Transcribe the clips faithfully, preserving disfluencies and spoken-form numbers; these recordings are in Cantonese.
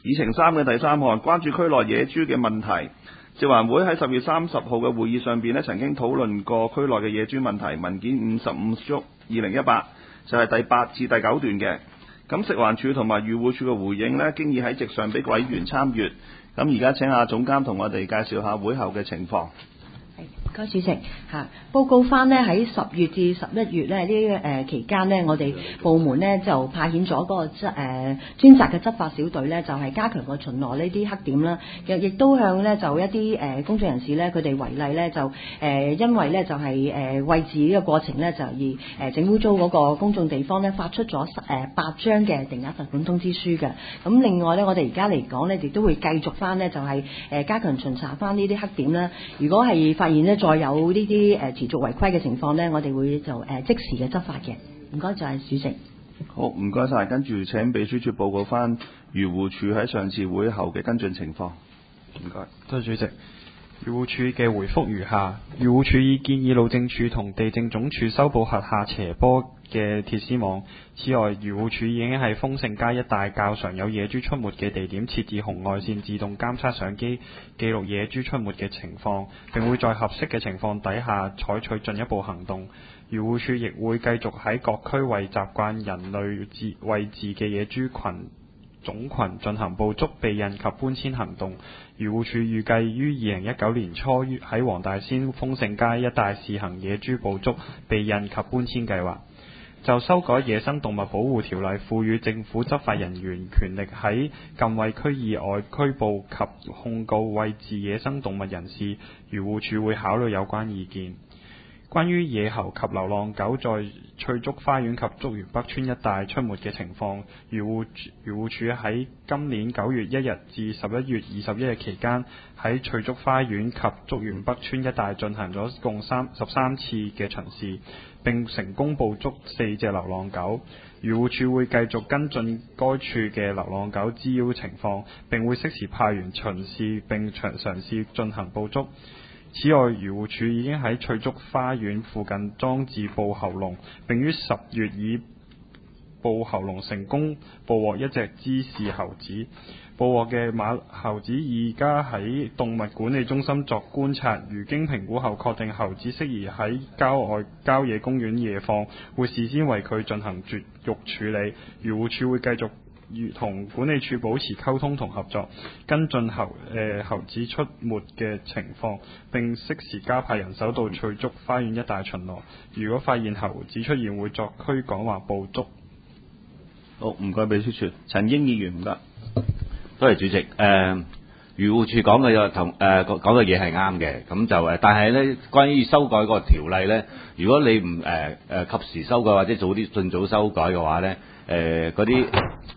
議程三嘅第三項，關注區內野豬嘅問題。食環會喺十月三十號嘅會議上邊咧，曾經討論過區內嘅野豬問題，文件五十五足二零一八就係第八至第九段嘅。咁食環署同埋漁護署嘅回應呢，經已喺席上俾委員參閱。咁而家請阿總監同我哋介紹下會後嘅情況。 唔該主席嚇，報告翻呢喺十月至十一月咧呢誒期間呢，我哋部門呢就派遣咗嗰個執誒專責嘅執法小隊呢，就係加強個巡邏呢啲黑點啦。亦都向呢就一啲誒公眾人士呢，佢哋違例呢，就誒因為呢就係誒餵飼呢個過程呢，就而誒整污糟嗰個公眾地方呢，發出咗誒八張嘅定額罰款通知書嘅。咁另外呢，我哋而家嚟講呢，亦都會繼續翻呢，就係誒加強巡查翻呢啲黑點啦。如果係發現呢，再有呢啲誒持續違規嘅情況呢，我哋會就誒即時嘅執法嘅。唔該，就係主席。 好，唔該晒。跟住請秘書處報告翻漁護署喺上次會後嘅跟進情況。唔該。 多謝主席。漁護署嘅回覆如下：漁護署已建議路政署同地政總署修補轄下斜坡嘅鐵絲網。此外，漁護署已經喺豐盛街一帶較常有野豬出沒嘅地點設置紅外線自動監測相機，記錄野豬出沒嘅情況，並會在合適嘅情況底下採取進一步行動。漁護署亦會繼續喺各區為習慣人類自餵飼嘅野豬群總群進行捕捉、避孕及搬遷行動。漁護署預計於二零一九年初喺黃大仙豐盛街一帶試行野豬捕捉、避孕及搬遷計劃。就修改野生動物保護條例，賦予政府執法人員權力喺禁餵區以外拘捕及控告餵飼野生動物人士，漁護署會考慮有關意見。關於野猴及流浪狗在翠竹花園及竹園北村一帶出沒嘅情況，漁護漁護署喺今年九月一日至十一月二十一日期間，喺翠竹花園及竹園北村一帶進行咗共三十三次嘅巡視，並成功捕捉四隻流浪狗。漁護署會繼續跟進該處嘅流浪狗滋擾情況，並會適時派員巡視並嘗試進行捕捉。此外，漁護署已經喺翠竹花園附近裝置捕猴籠，並於十月以捕猴籠成功捕獲一隻芝士猴子。捕獲嘅馬猴子而家喺動物管理中心作觀察，如經評估後確定猴子適宜喺郊外郊野公園夜放，會事先為佢進行絕育處理。漁護署會繼續與同管理處保持溝通同合作，跟進猴誒、呃、猴子出沒嘅情況，並適時加派人手到翠竹花園一帶巡邏。如果發現猴子出現，會作驅趕或捕捉。 好，唔該秘書處。陳英議員唔該。 多謝主席。誒、呃，漁護署講嘅同誒講嘅嘢係啱嘅，咁就誒，但係咧關於修改個條例咧，如果你唔誒誒及時修改或者早啲盡早修改嘅話咧，誒嗰啲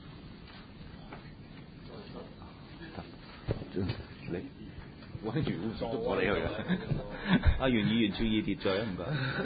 你揾漁護署捉我哋去嘅。 阿袁議員注意秩序啊，唔該。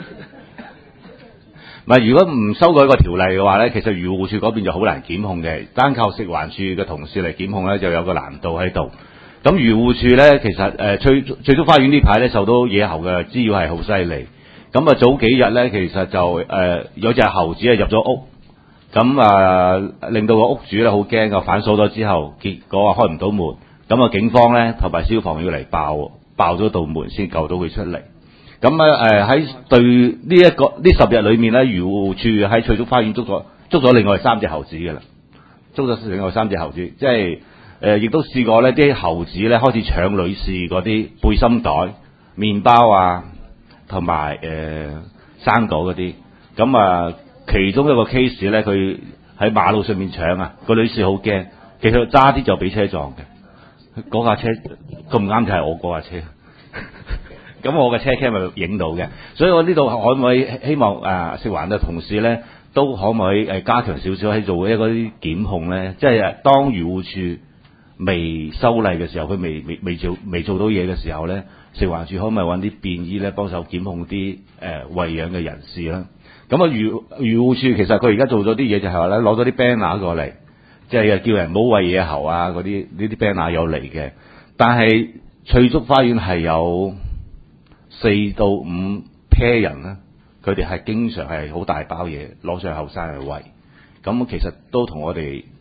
唔係，如果唔修改個條例嘅話咧，其實漁護署嗰邊就好難檢控嘅，單靠食環署嘅同事嚟檢控咧，就有個難度喺度。咁漁護署咧，其實誒翠翠竹花園呢排咧受到野猴嘅滋擾係好犀利。咁啊早幾日咧，其實就誒、呃、有隻猴子啊入咗屋，咁啊、呃、令到個屋主咧好驚啊，反鎖咗之後，結果話開唔到門，咁啊警方咧同埋消防要嚟爆爆咗道門先救到佢出嚟。咁啊誒喺對呢一個呢十日裏面咧，漁護署喺翠竹花園捉咗捉咗另外三隻猴子嘅啦，捉咗另外三隻猴子，即係誒亦都試過呢啲猴子咧開始搶女士嗰啲背心袋、麵包啊，同埋誒生果嗰啲。咁啊，其中一個 case 咧，佢喺馬路上面搶啊，個女士好驚，其實揸啲就俾車撞嘅，嗰架車咁唔啱就係我嗰架車。咁我嘅車 cam 咪影到嘅，所以我呢度可唔可以希望啊食環嘅同事咧，都可唔可以誒加強少少喺做一嗰啲檢控咧？即係當漁護署未修例嘅時候，佢未未未做未做到嘢嘅時候咧，食環署可唔可以揾啲便衣咧幫手檢控啲誒餵養嘅人士啦？咁啊漁漁護署其實佢而家做咗啲嘢就係話咧攞咗啲 banner 過嚟，即係叫人唔好餵野猴啊嗰啲呢啲 banner 有嚟嘅，但係翠竹花園係有四到五 pair 人咧，佢哋係經常係好大包嘢攞上後山去餵，咁其實都同我哋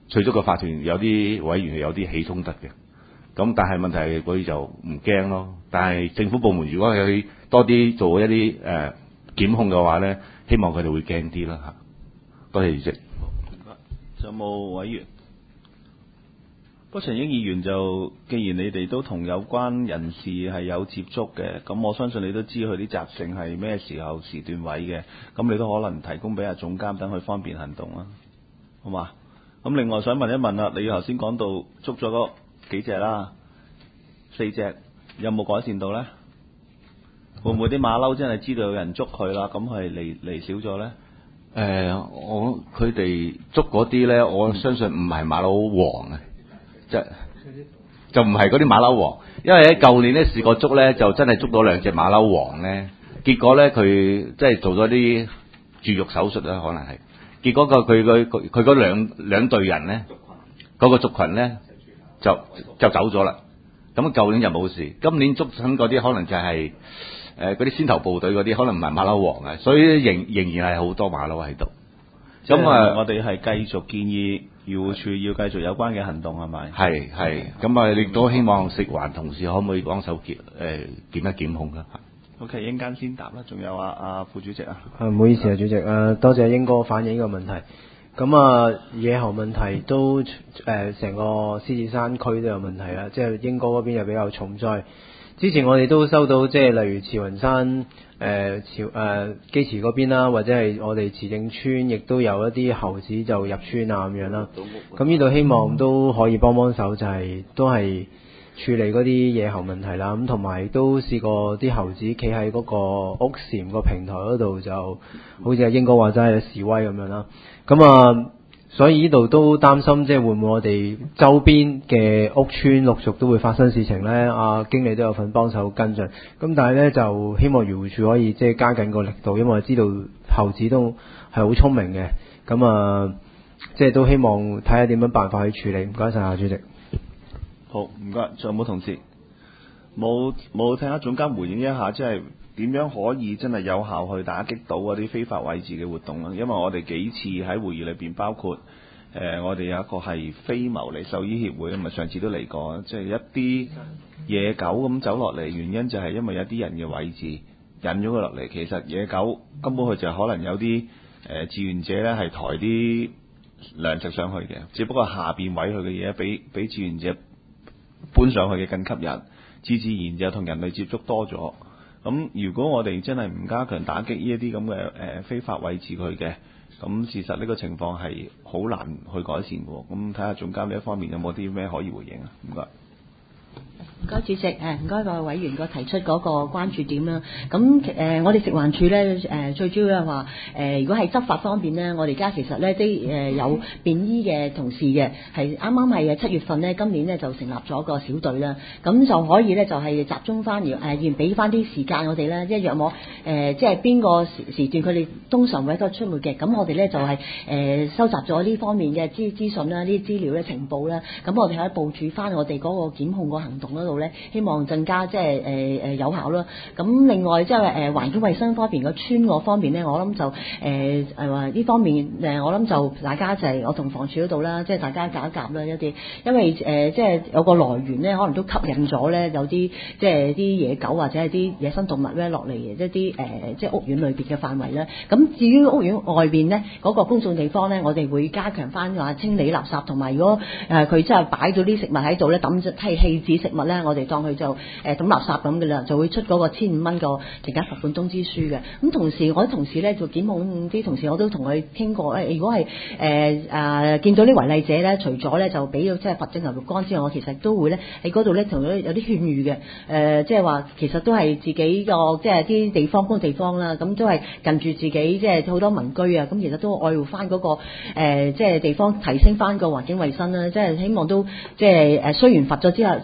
隨足嘅法團有啲委員係有啲起衝突嘅。咁但係問題係佢就唔驚咯。但係政府部門如果係多啲做一啲誒、呃、檢控嘅話咧，希望佢哋會驚啲啦嚇。多謝主席。 仲有冇委員？不過陳英議員就，既然你哋都同有關人士係有接觸嘅，咁我相信你都知佢啲習性係咩時候時段位嘅，咁你都可能提供俾阿總監等佢方便行動啦，好嘛？咁另外想問一問啦，你頭先講到捉咗嗰幾隻啦，四隻有冇改善到咧？會唔會啲馬騮真係知道有人捉佢啦，咁係嚟嚟少咗咧？ 誒、呃，我佢哋捉嗰啲咧，我相信唔係馬騮王啊。就就唔係嗰啲馬騮王，因為喺舊年咧試過捉咧，就真係捉到兩隻馬騮王咧。結果咧佢即係做咗啲注肉手術啦，可能係。結果個佢佢佢佢嗰兩兩隊人咧，嗰、嗰個族群咧就就走咗啦。咁舊年就冇事，今年捉親嗰啲可能就係誒嗰啲先頭部隊嗰啲，可能唔係馬騮王啊，所以仍仍然係好多馬騮喺度。咁啊， 我哋係繼續建議漁護署要繼續有關嘅行動係咪？ 係係，咁啊，亦都希望食環同事可唔可以幫手檢誒檢一檢控㗎 ？OK，英間先答啦，仲有啊啊副主席啊。 啊，唔好意思啊，主席啊，多謝英哥反映呢個問題。咁啊，野猴問題都誒成、呃、個獅子山區都有問題啦，即係英哥嗰邊又比較重災。之前我哋都收到，即係例如慈雲山誒、呃、潮誒基慈嗰邊啦，或者係我哋慈正村，亦都有一啲猴子就入村啊咁樣啦。咁呢度希望都可以幫幫手，就係、是、都係處理嗰啲野猴問題啦。咁同埋都試過啲猴子企喺嗰個屋簷個平台嗰度，就好似阿英哥話齋係示威咁樣啦。咁啊〜所以呢度都擔心，即係會唔會我哋周邊嘅屋邨陸續都會發生事情呢？啊，經理都有份幫手跟進。咁但係呢，就希望漁護署可以即係加緊個力度，因為我知道猴子都係好聰明嘅。咁啊，即係都希望睇下點樣辦法去處理。唔該晒啊，主席。 好，唔該。仲有冇同事？冇冇聽下總監回應一下，即係點樣可以真係有效去打擊到嗰啲非法餵飼嘅活動啊？因為我哋幾次喺會議裏邊，包括誒、呃、我哋有一個係非牟利獸醫協會，咁啊上次都嚟過，即係一啲野狗咁走落嚟，原因就係因為有啲人嘅餵飼引咗佢落嚟。其實野狗根本佢就可能有啲誒志願者咧係抬啲糧食上去嘅，只不過下邊餵佢嘅嘢比比志願者搬上去嘅更吸引。自自然就同人類接觸多咗，咁如果我哋真係唔加強打擊呢一啲咁嘅誒非法餵飼佢嘅，咁事實呢個情況係好難去改善嘅。咁睇下總監呢一方面有冇啲咩可以回應啊？唔該。 唔該主席，誒唔該個委員個提出嗰個關注點啦。咁誒、呃、我哋食環署咧誒最主要係話誒，如果係執法方面咧，我哋而家其實咧啲誒有便衣嘅同事嘅，係啱啱係七月份咧，今年咧就成立咗個小隊啦。咁就可以咧就係、是、集中翻而誒，要俾翻啲時間我哋咧，即係約莫誒，即係邊個時時段佢哋通常會喺度出沒嘅。咁我哋咧就係、是、誒、呃、收集咗呢方面嘅資資訊啦、呢啲資料咧、情報啦。咁我哋喺部署翻我哋嗰個檢控個行動嗰度咧，希望更加即係誒誒有效啦。咁另外即係誒環境衞生方面個村嗰方面咧，我諗就誒誒話呢方面誒，我諗就大家就係、是、我同房署嗰度啦，即係大家夾一夾啦一啲，因為誒、呃、即係有個來源咧，可能都吸引咗咧有啲即係啲野狗或者係啲野生動物咧落嚟一啲誒、呃、即係屋苑裏邊嘅範圍咧。咁至於屋苑外邊咧嗰個公眾地方咧，我哋會加強翻話清理垃圾，同埋如果誒佢真係擺咗啲食物喺度咧，抌咗係棄置食物咧，我哋當佢就誒抌、呃、垃圾咁嘅啦，就會出嗰個千五蚊個懲戒罰款通知書嘅。咁同時我啲同事咧做檢控啲同事，我都同佢傾過誒，如果係誒誒見到啲違例者咧，除咗咧就俾即係罰正牛肉乾之外，我其實都會咧喺嗰度咧同佢有啲勸喻嘅誒，即係話其實都係自己個即係啲地方公地方啦，咁都係近住自己即係好多民居啊，咁其實都愛護翻嗰個即係地方，提升翻個環境衞生啦，即係希望都即係誒雖然罰咗之後之餘咧，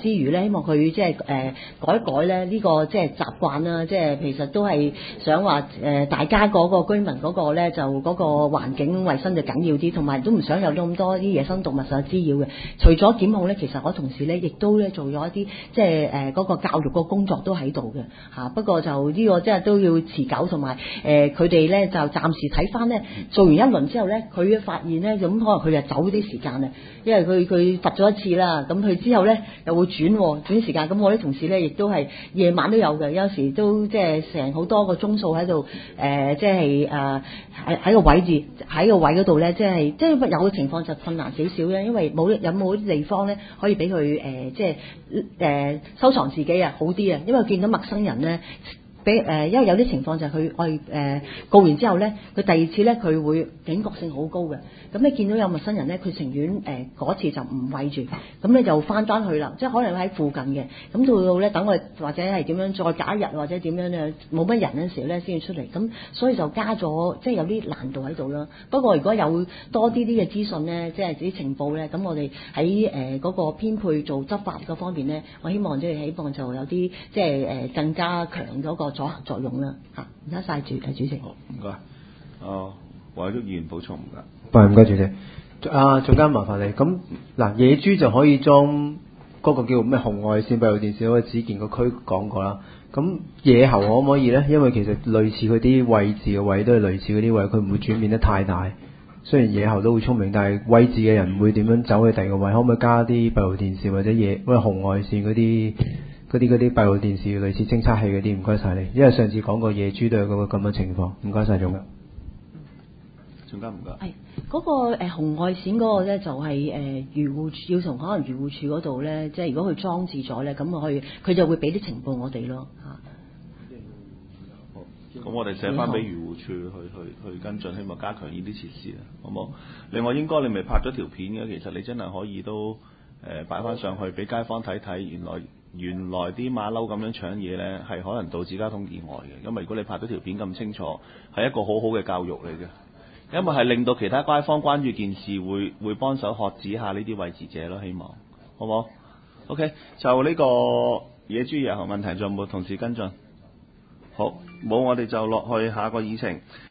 希望佢即係誒改一改咧呢個即係習慣啦，即係其實都係想話誒大家嗰個居民嗰個咧就嗰個環境衞生就緊要啲，同埋都唔想有咁多啲野生動物受滋擾嘅。除咗檢控咧，其實我同事咧亦都咧做咗一啲即係誒嗰個教育個工作都喺度嘅嚇。不過就呢個即係都要持久，同埋誒佢哋咧就暫時睇翻咧做完一輪之後咧，佢發現咧咁可能佢就走啲時間啊，因為佢佢罰咗一次啦，咁佢之後咧又會轉轉時間。咁我啲同事咧亦都係夜晚都有嘅，有時都即係成好多個鐘數喺度誒，即係誒喺喺個位置喺個位嗰度咧，即係即係有嘅情況就困難少少咧，因為冇有冇啲地方咧可以俾佢誒即係誒收藏自己啊好啲啊，因為見到陌生人咧。俾誒、呃，因為有啲情況就係佢我誒告完之後咧，佢第二次咧佢會警覺性好高嘅。咁你見到有陌生人咧，佢情願誒嗰次就唔餵住，咁你就翻返去啦。即係可能喺附近嘅，咁到到咧等我或者係點樣再隔一日或者點樣咧，冇乜人嗰陣時咧先至出嚟。咁所以就加咗即係有啲難度喺度啦。不過如果有多啲啲嘅資訊咧，即係啲情報咧，咁我哋喺誒嗰個編配做執法嗰方面咧，我希望即係希望就有啲即係誒更加強嗰個阻嚇作用啦嚇，唔該晒主誒主席。 好，唔該。啊，黃偉綸議員補充唔該。 唔該主席。啊，總監麻煩你。咁嗱，野豬就可以裝嗰個叫咩紅外線閉路電視，我只見個區講過啦。咁野猴可唔可以咧？因為其實類似佢啲位置嘅位都係類似嗰啲位，佢唔會轉變得太大。雖然野猴都好聰明，但係位置嘅人唔會點樣走去第二個位，可唔可以加啲閉路電視或者野或者紅外線嗰啲？嗰啲嗰啲閉路電視類似偵測器嗰啲，唔該晒你。因為上次講過野豬都有嗰個咁嘅情況，唔該晒總監。 總監唔該。 係嗰、嗰個誒、呃、紅外線嗰個咧，就係誒漁護署要從可能漁護署嗰度咧，即係如果佢裝置咗咧，咁我可以佢就會俾啲情報我哋咯嚇。 好，咁我哋寫翻俾漁護署去去去跟進，希望加強呢啲設施啊，好冇？另外，應該你咪拍咗條片嘅，其實你真係可以都誒擺翻上去俾街坊睇睇，原來。原來啲馬騮咁樣搶嘢呢，係可能導致交通意外嘅。因為如果你拍到條片咁清楚，係一個好好嘅教育嚟嘅。因為係令到其他街坊關注件事會，會會幫手喝止下呢啲位置者咯。希望好唔好 ？OK，就呢個野豬野猴問題，仲有冇同事跟進？好，冇我哋就落去下個議程。